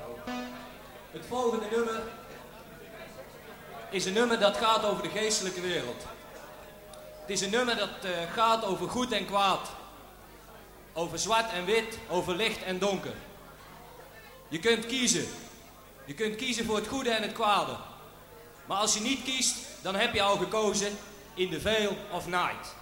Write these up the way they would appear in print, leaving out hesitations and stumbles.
Het volgende nummer is een nummer dat gaat over de geestelijke wereld. Het is een nummer dat gaat over goed en kwaad. Over zwart en wit, over licht en donker. Je kunt kiezen. Je kunt kiezen voor het goede en het kwade. Maar als je niet kiest, dan heb je al gekozen in the Veil of Night.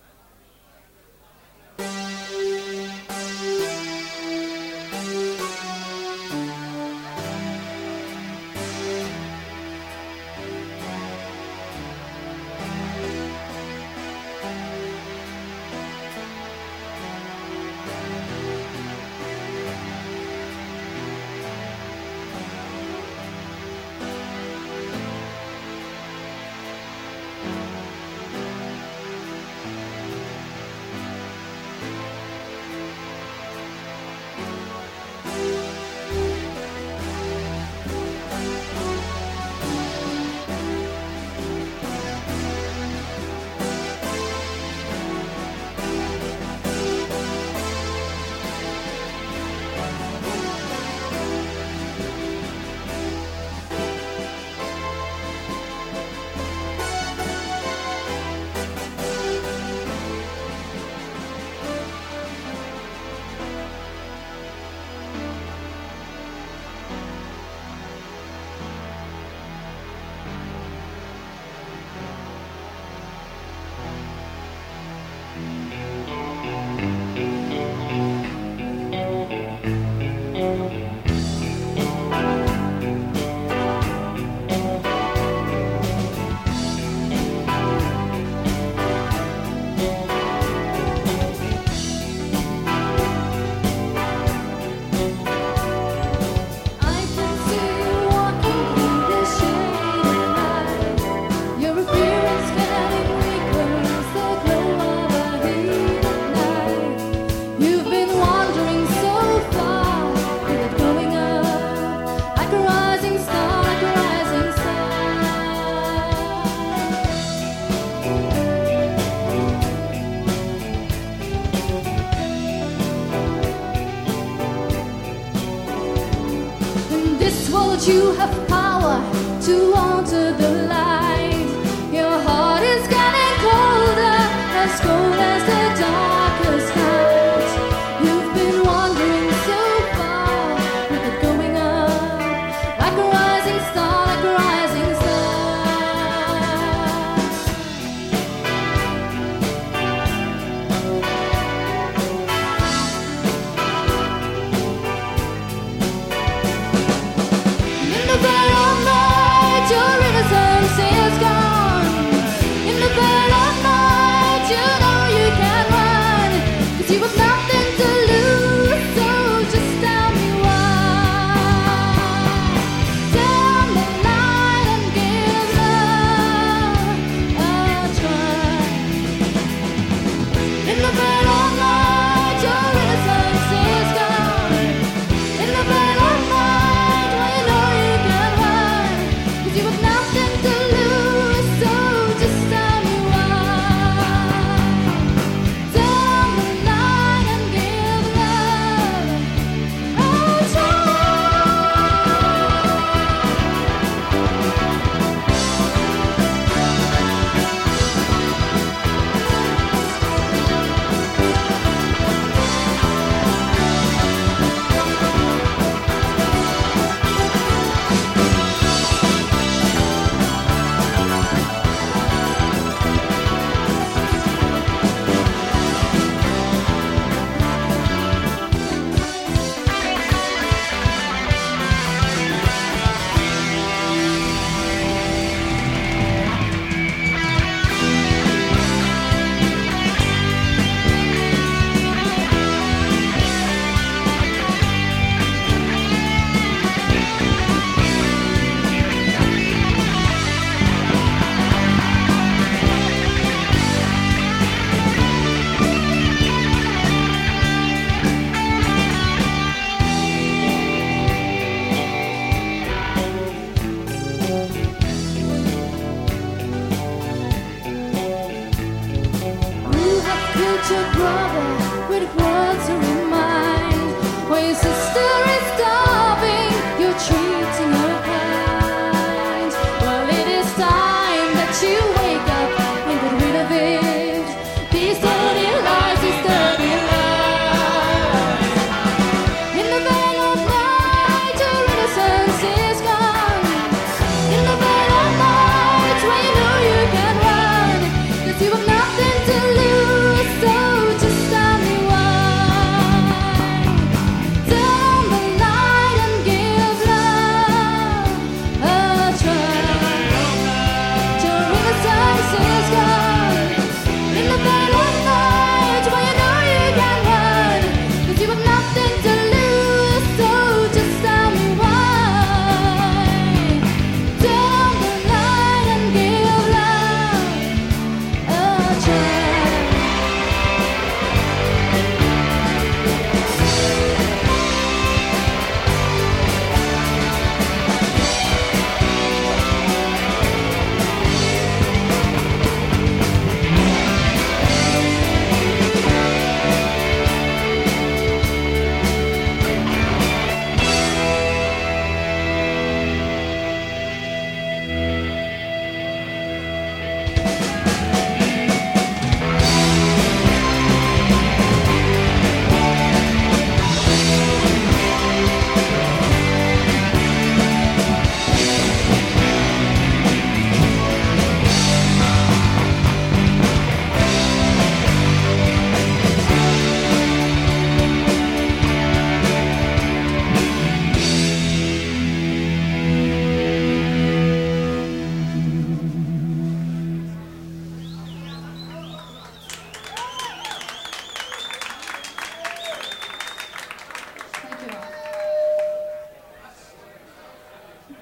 You have power to alter the light. Your heart is getting colder, as cold as the darkest night. You've been wandering so far, with it going up like a rising star, like a rising star. Your innocence is gone. In the veil of night, you know you can run.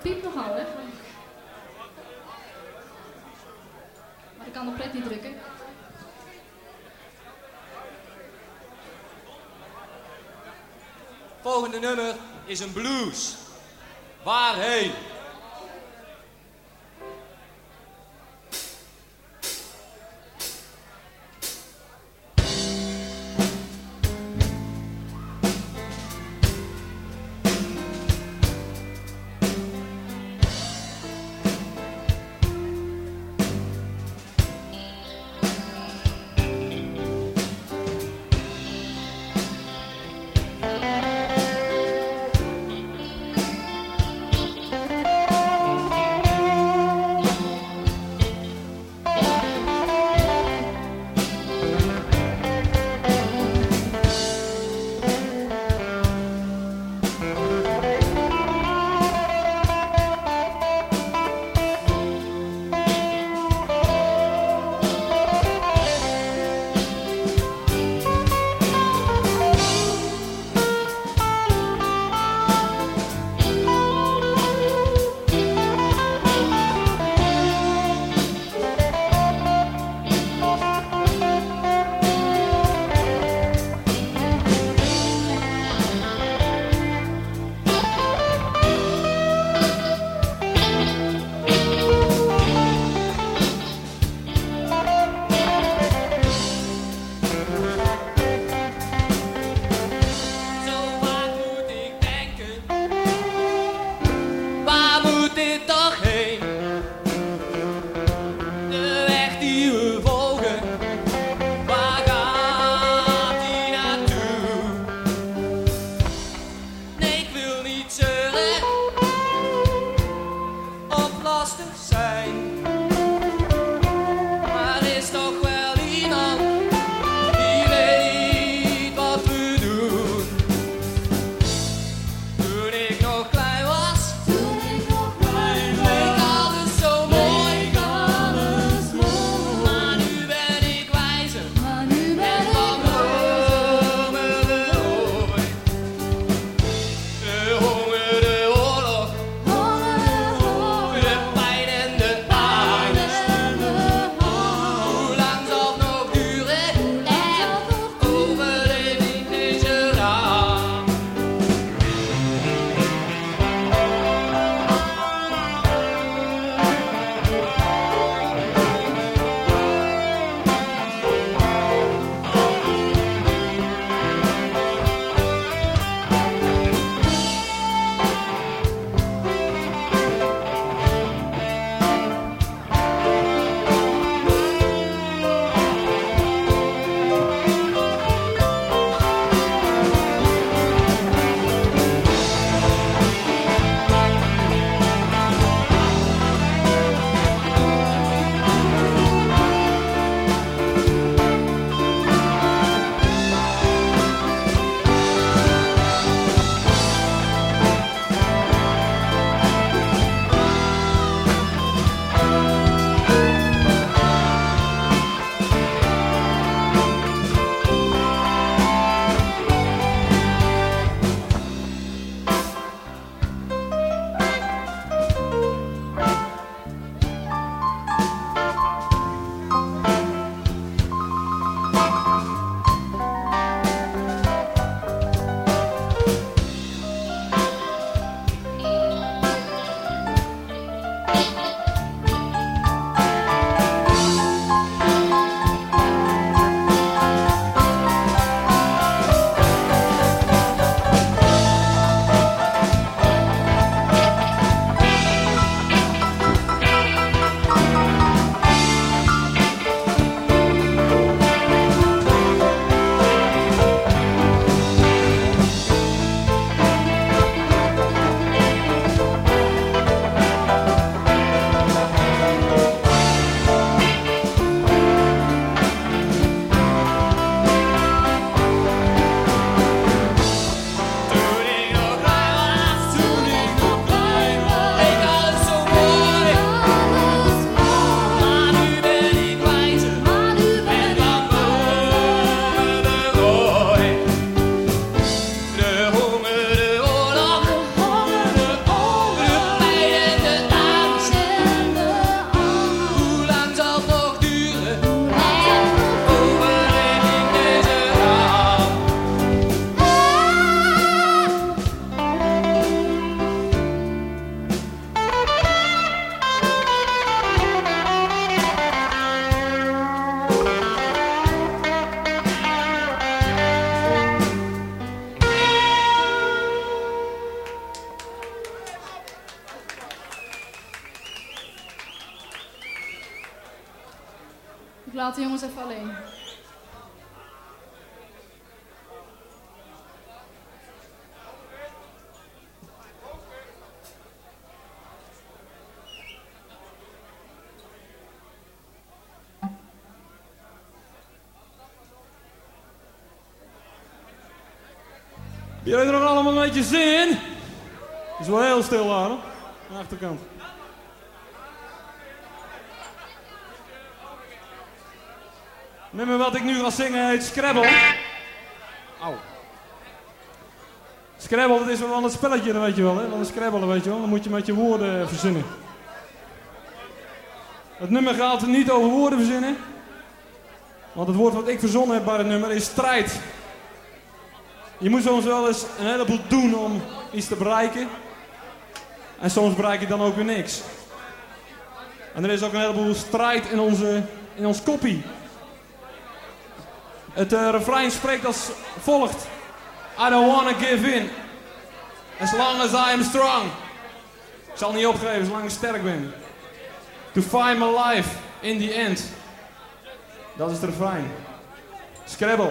piept nogal, hè? Maar ik kan op pret niet drukken. Volgende nummer is een blues. Waarheen? laat de jongens even alleen. Jullie er nog allemaal een beetje zin in? Het is wel heel stil daar, hoor. Aan de achterkant. Nummer wat ik nu ga zingen heet Scrabble. Au. Scrabble, dat is wel een spelletje, dat weet je wel, hè? Wel een Scrabble, weet je wel. Dan moet je met je woorden verzinnen. Het nummer gaat niet over woorden verzinnen. Want het woord wat ik verzonnen heb bij het nummer is strijd. Je moet soms wel eens een heleboel doen om iets te bereiken. En soms bereik je dan ook weer niks. En er is ook een heleboel strijd in ons koppie. Het refrein spreekt als volgt. I don't wanna give in. As long as I am strong. Ik zal niet opgeven zolang ik sterk ben. To find my life in the end. Dat is het refrein. Scrabble.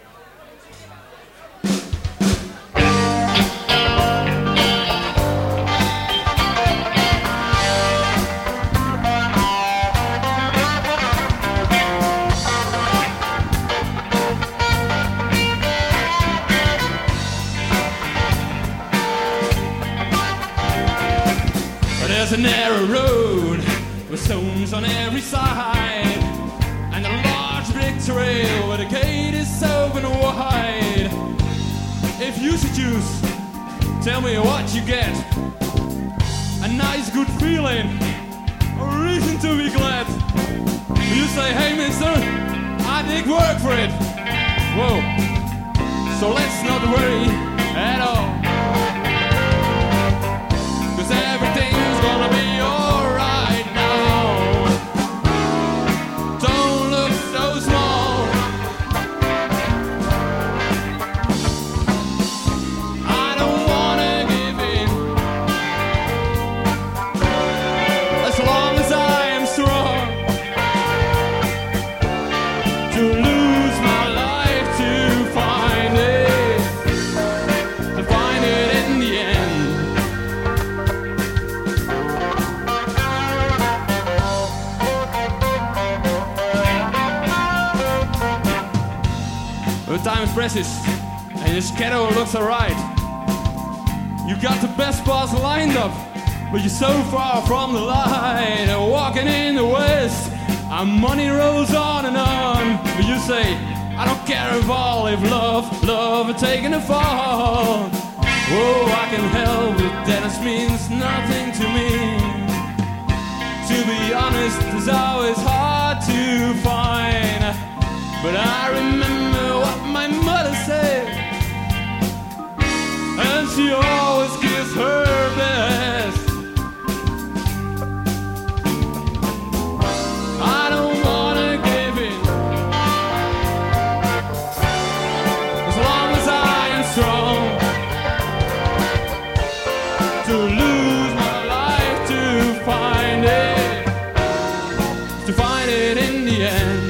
There's a narrow road with stones on every side, and a large brick trail where the gate is open wide. If you should choose, tell me what you get. A nice good feeling, a reason to be glad. You say, hey mister, I did work for it. Whoa, so let's not worry at all. Cause everything's gonna be alright now. Don't look so small. I don't wanna give in. As long as I am strong. To lose my life to find it. To find it in the end. The time is precious, and your schedule looks alright. You got the best spots lined up, but you're so far from the light. Walking in the west, our money rolls on and on. But you say, I don't care if all, if love are taking a fall. Oh, I can help, but that means nothing to me. To be honest, it's always hard to find. But I remember what my mother said, and she always gives her best. I don't wanna give in. As long as I am strong. To lose my life to find it. To find it in the end.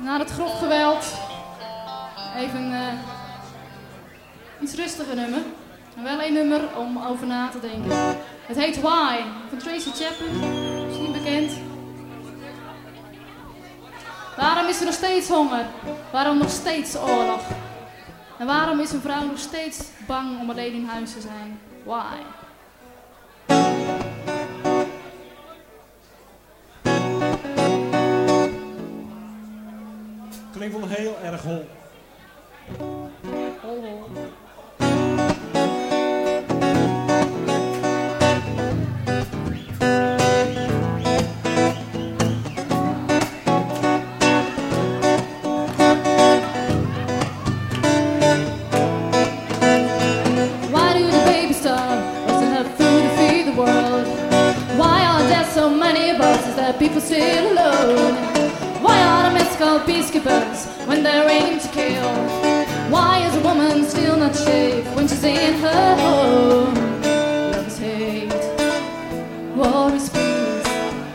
Na het grof geweld even iets rustiger nummer. En wel een nummer om over na te denken. Het heet Why van Tracy Chapman. Misschien bekend. Waarom is er nog steeds honger? Waarom nog steeds oorlog? En waarom is een vrouw nog steeds bang om alleen in huis te zijn? Why? Klinkt wel heel erg hol. Hol, hol. People still alone. Why are the men called peacekeepers when they're aimed to kill? Why is a woman still not safe when she's in her home? Love is hate, war is peace.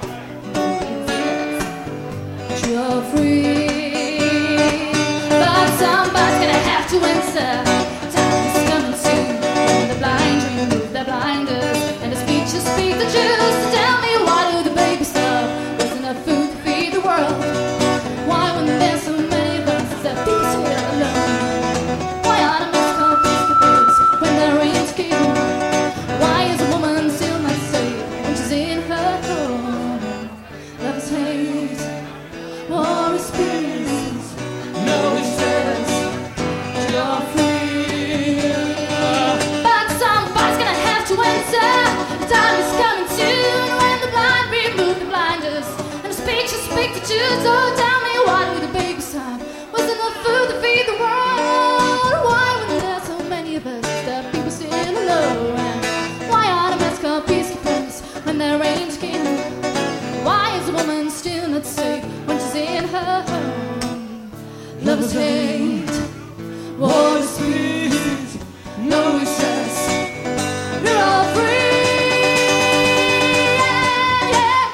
You're free, but somebody's gonna have to answer. Time is coming soon when the blind remove their blinders and the speeches speak the truth. So tell me, why do the babies starve? There's enough food to feed the world. Why, when there's so many of us, that people sit alone? Why are the men called peacekeepers when they're aimed to kill? Why is a woman still not safe when she's in her home? Love is hate, war is peace. No, it says you're free, but somebody's gonna have to answer. The time is coming soon when the blind remove the blinders and the speeches speak the truth. So tell me, why do the babies starve? Was enough food to feed the world? Why, when there's so many of us, that people still alone? And why are the men called peacekeepers when they're aimed to kill? Why is a woman still not safe when she's in her home? Love is hate, war is peace. No, it says you're all free. Yeah, yeah.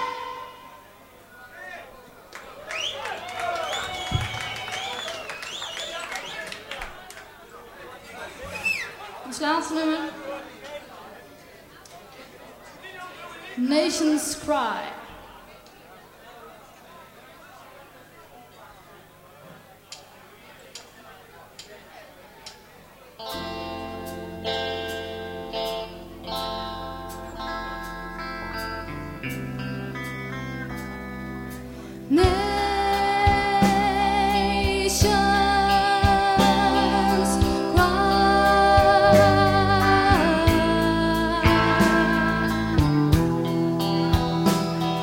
Ons laatste nummer. Nations Cry. Nations cry.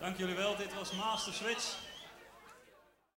Dank jullie wel, dit was Master Switch.